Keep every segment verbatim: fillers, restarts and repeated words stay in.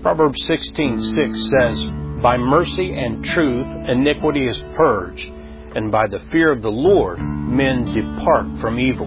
Proverbs sixteen six says, "By mercy and truth iniquity is purged, and by the fear of the Lord men depart from evil."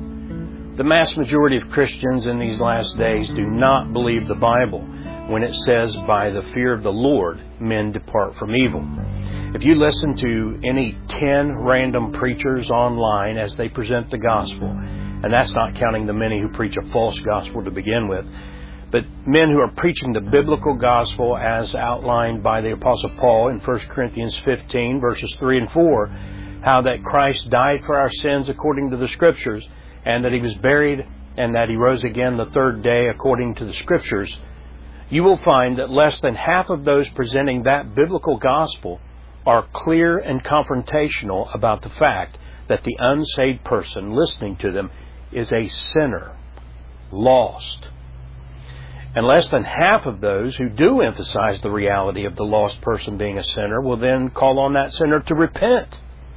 The mass majority of Christians in these last days do not believe the Bible when it says, "By the fear of the Lord men depart from evil." If you listen to any ten random preachers online as they present the gospel, and that's not counting the many who preach a false gospel to begin with, but men who are preaching the biblical gospel as outlined by the Apostle Paul in First Corinthians fifteen, verses three and four, how that Christ died for our sins according to the Scriptures, and that He was buried, and that He rose again the third day according to the Scriptures, you will find that less than half of those presenting that biblical gospel are clear and confrontational about the fact that the unsaved person listening to them is a sinner, lost. And less than half of those who do emphasize the reality of the lost person being a sinner will then call on that sinner to repent.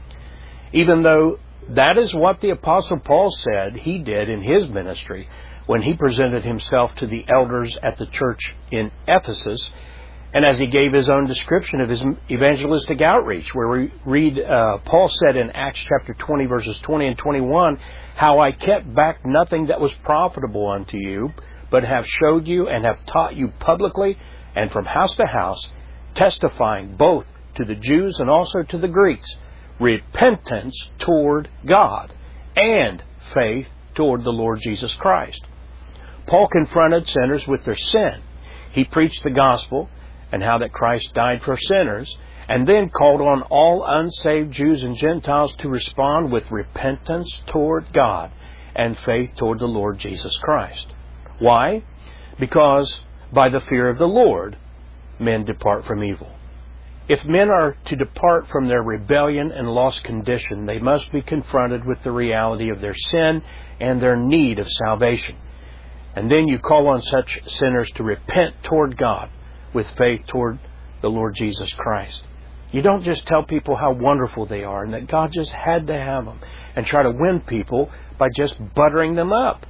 Even though that is what the Apostle Paul said he did in his ministry when he presented himself to the elders at the church in Ephesus, and as he gave his own description of his evangelistic outreach, where we read, uh, Paul said in Acts chapter twenty, verses twenty and twenty-one, "How I kept back nothing that was profitable unto you, but have showed you and have taught you publicly and from house to house, testifying both to the Jews and also to the Greeks, repentance toward God and faith toward the Lord Jesus Christ." Paul confronted sinners with their sin. He preached the gospel and how that Christ died for sinners, and then called on all unsaved Jews and Gentiles to respond with repentance toward God and faith toward the Lord Jesus Christ. Why? Because by the fear of the Lord, men depart from evil. If men are to depart from their rebellion and lost condition, they must be confronted with the reality of their sin and their need of salvation. And then you call on such sinners to repent toward God with faith toward the Lord Jesus Christ. You don't just tell people how wonderful they are and that God just had to have them and try to win people by just buttering them up.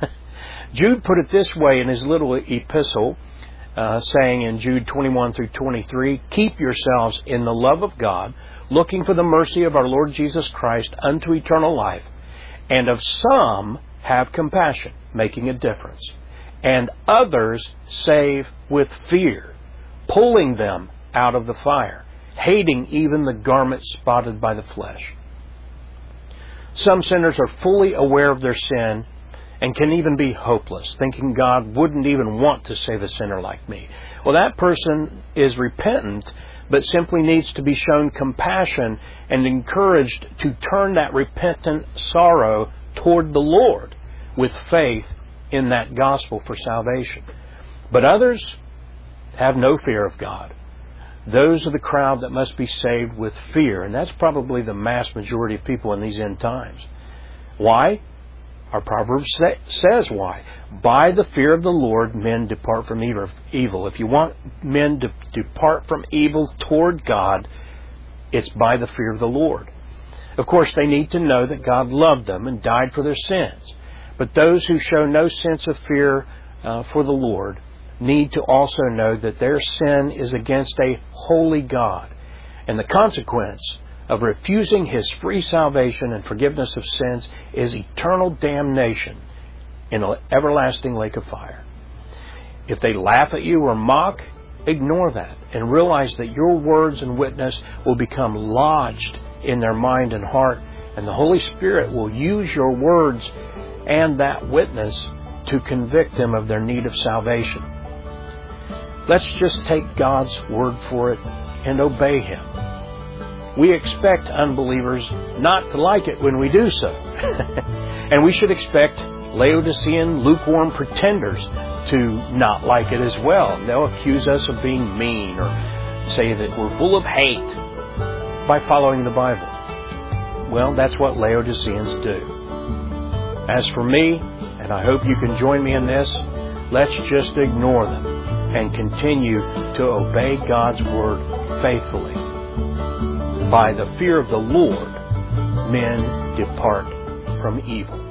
Jude put it this way in his little epistle, uh, saying in Jude twenty-one through twenty-three, "Keep yourselves in the love of God, looking for the mercy of our Lord Jesus Christ unto eternal life, and of some have compassion," making a difference, "and others save with fear, pulling them out of the fire, hating even the garment spotted by the flesh." Some sinners are fully aware of their sin and can even be hopeless, thinking God wouldn't even want to save a sinner like me. Well, that person is repentant, but simply needs to be shown compassion and encouraged to turn that repentant sorrow toward the Lord with faith in that gospel for salvation. But others have no fear of God. Those are the crowd that must be saved with fear, and that's probably the mass majority of people in these end times. Why? Our Proverbs say, says why. By the fear of the Lord, men depart from evil. If you want men to depart from evil toward God, it's by the fear of the Lord. Of course, they need to know that God loved them and died for their sins. But those who show no sense of fear uh, for the Lord need to also know that their sin is against a holy God. And the consequence of refusing His free salvation and forgiveness of sins is eternal damnation in an everlasting lake of fire. If they laugh at you or mock, ignore that and realize that your words and witness will become lodged in their mind and heart, and the Holy Spirit will use your words and that witness to convict them of their need of salvation. Let's just take God's word for it and obey Him. We expect unbelievers not to like it when we do so. And we should expect Laodicean, lukewarm pretenders to not like it as well. They'll accuse us of being mean or say that we're full of hate by following the Bible. Well, that's what Laodiceans do. As for me, and I hope you can join me in this, let's just ignore them and continue to obey God's word faithfully. By the fear of the Lord, men depart from evil.